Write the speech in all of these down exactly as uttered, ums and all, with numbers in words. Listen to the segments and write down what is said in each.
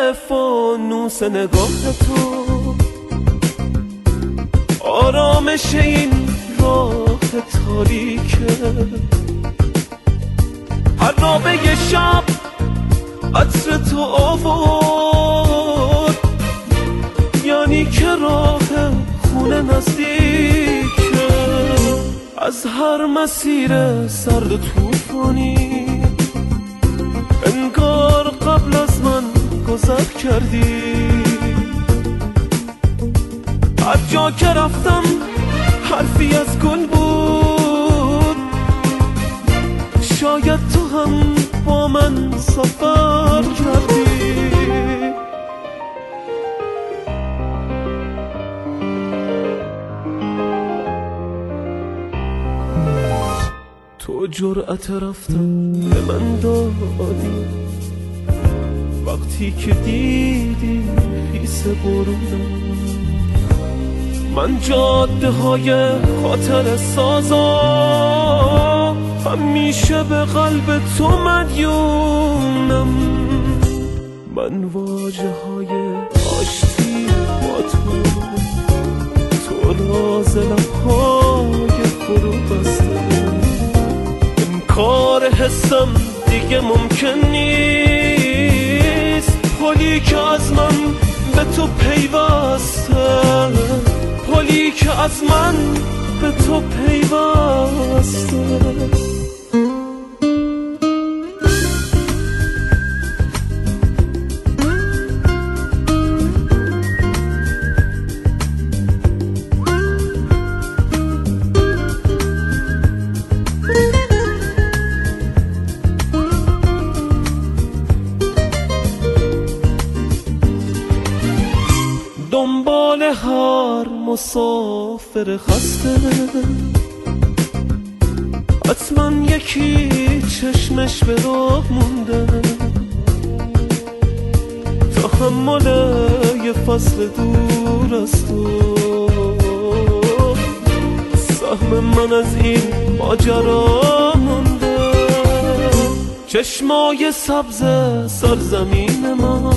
فانوس نگاه تو، آرامش این راه تاریکه. هر نامه شب عطر تو آورد، یعنی که راه خونه نزدیکه. از هر مسیر سرد و طوفانی انگار قبل از من گذر کردی. هر جا که رفتم حرفی از گل بود، شاید تو هم با من سفر کردی. تو جرأت رفتن به من دادی وقتی که دیدی خیس برونم. من جاده های خاطر سازا همیشه به قلب تو مدیونم. من واجه های آشتی با تو، تو راز لبهای فرو بسته. انکار حسم دیگه ممکن نیست، پلی که از من به تو پیوسته، پلی که از من به تو پیوسته. دنبال هر مسافر خسته حتما یکی چشمش به راه مونده. تحمل یه فصل دور از تو، سهم من از این ماجرا مونده. چشمای سبز سرزمین من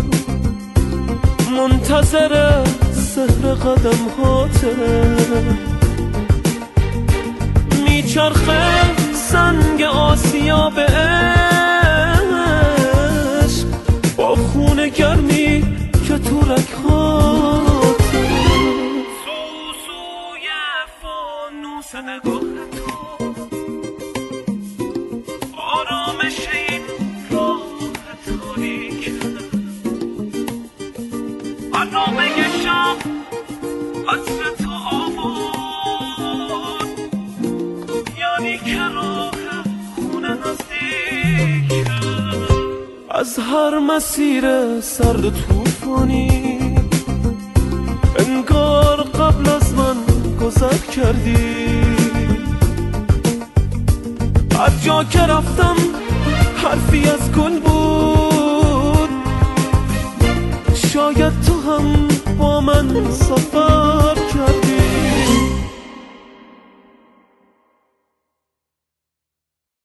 منتظر سحر قدم هاته، میچرخه سنگ آسیا به عشق با خون گرمی که تو رگهاته. سوسوی فانوس نگاه تو، آرامش این راه تاریکه. نامه شب عطر تو آورد، یعنی که راه خونه نزدیکه. از هر مسیر سرد و طوفانی انگار قبل از من گذر کردی. هر جا که رفتم حرفی از گل بود، شاید تو هم با من سفر